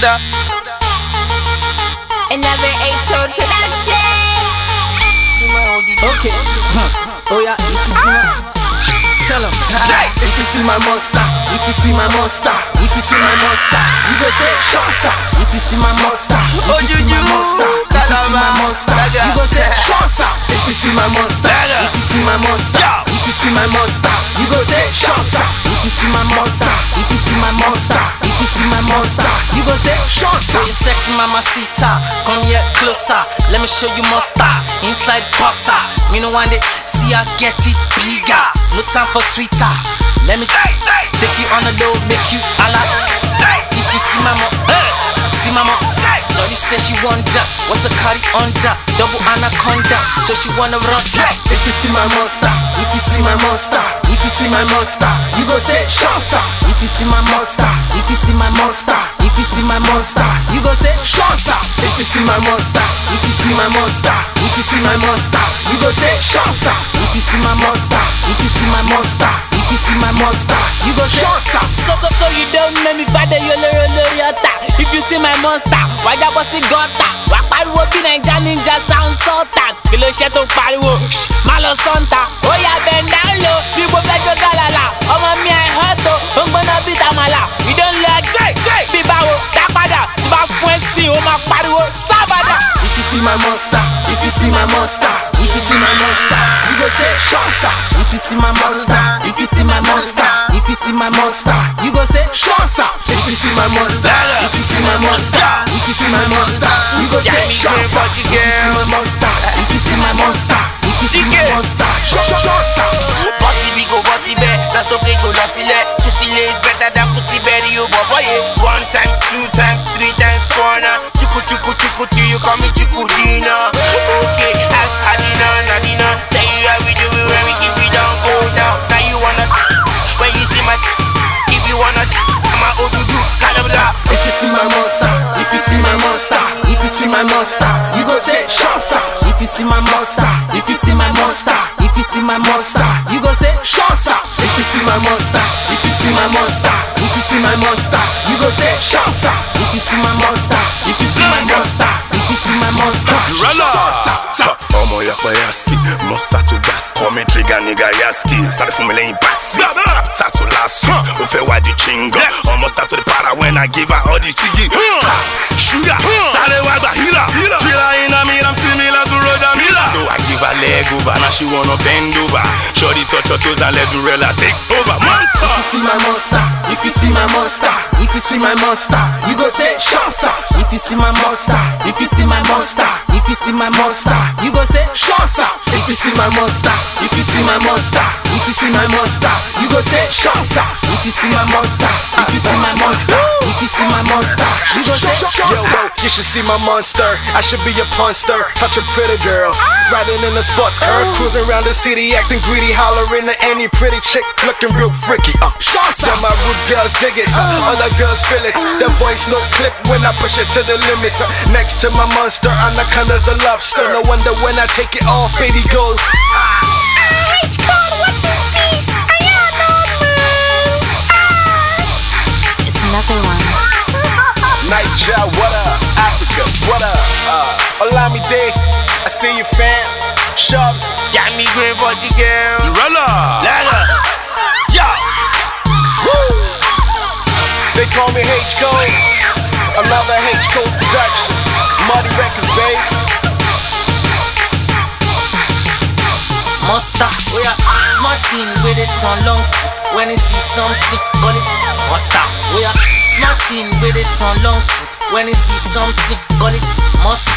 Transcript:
Buddha. Another H-Code production. Okay. Oh yeah, if you see my, tell 'em. If you see my monster, if you see my monster, if you see my monster, you go say Shansa. If you see my monster, if you see my monster, if you see my monster, you go say Shansa. If you see my monster, if you see my monster, if you see my monster, you go say Shansa. If you see my monster, if you see my monster, if you see my monster, you go say Shansa. So you sexy mamacita, come here closer. Let me show you monster inside boxer. Me no want it, see I get it bigger. No time for Twitter. Let me take you on the low, make you ala. If you see mama, see mama. Shorty says she wonder what's a carry under, double anaconda. So she wanna run. If you see my monster, if you see my monster, if you see my monster, you go say Shansa. If you see my monster, if you see my monster, if you see my monster, you go say Shansa. If you see my monster, if you see my monster, if you see my monster, you go say Shansa. If you see my monster, if you see my monster, if you see my monster, you go Shansa. So you don't know me father yoloriota. If you see my monster, why that was it gota? Why pariwo be Ninja sound sultan? Kilo sheto pariwo, malo santa. Oh yeah, bend down low, people like your galala. Omo mi I hurt to, gonna beat amala. You don't like J, Bibawo, Dapada, Tiba Fwensi, Oma pariwo, Sabada. If you see my monster, if you see my monster, if you see my monster, you go say Shansa. If you see my monster, if you see my monster, if you see my monster, you go say Shansa. If you see my monster, if you see my monster, if you see my monster, you go say Shansa. If you see my monster, if you see my monster, if you see my monster, Shansa. Bossy we go bossy bear, that's okay go lossy le. Pussy is better than pussy berry you boy. 1 times, 2 times, 3 times, 4 now. Chuku you call me Chukudina. Okay, ask Adina. Tell you how we do it when we keep it down, go down. Now you wanna when you see my if you wanna I'm a Odudu, Kalabla. If you see my monster, if you see my monster, if you see my monster, you go say Shansa. If you see my monster, if you see my monster, if you see my monster, you go say Shansa. If you see my monster, if you see my monster, if you see my monster, you go say Shansa. If you see my monster, if you see my monster, if you see my monster, Shansa. Omo yakpa yaski, monster to gas, call me trigger nigga yaski. Sorry for me laying back seats, start to last week, ofe wadi chingo. Almost start to the para when I give her all the chigi. Sugar, sale wagba hila, trailer in a mirror, I'm similar to Roda Miller. So I give her leg over, now she wanna bend over. Shorty touch her toes and let the rella take over. Monster. If you see my monster, if you see my monster, if you see my monster, you go say Shansa. If you see my monster, if you see my monster, if you see my monster, you go say Shansa. If you see my monster, if you see my monster, if you see my monster, you go say Shansa. If you see my monster, if you see my monster, if you see my monster, you go say Shansa. You should see my monster, I should be a punster, touching pretty girls, riding in a sports car, cruising around the city, acting greedy, hollering at any pretty chick, looking real freaky. Some my rude girls dig it, other girls feel it. The voice no clip when I push it to the limit. Next to my monster, anaconda's a lobster. No wonder when I take it off, baby goes. H-Code, what's his piece? It's another one. Niger, what up? Africa, what up? Olamide, I see you fam. Shops, Got me green for the girls. Lala, Yo, they call me H-Code. Another H-Code production. Muddy Records, babe. Monster, we are smarting with it on long. When you see something, call it monster. We are smarting with it on long. When you see something, call it monster.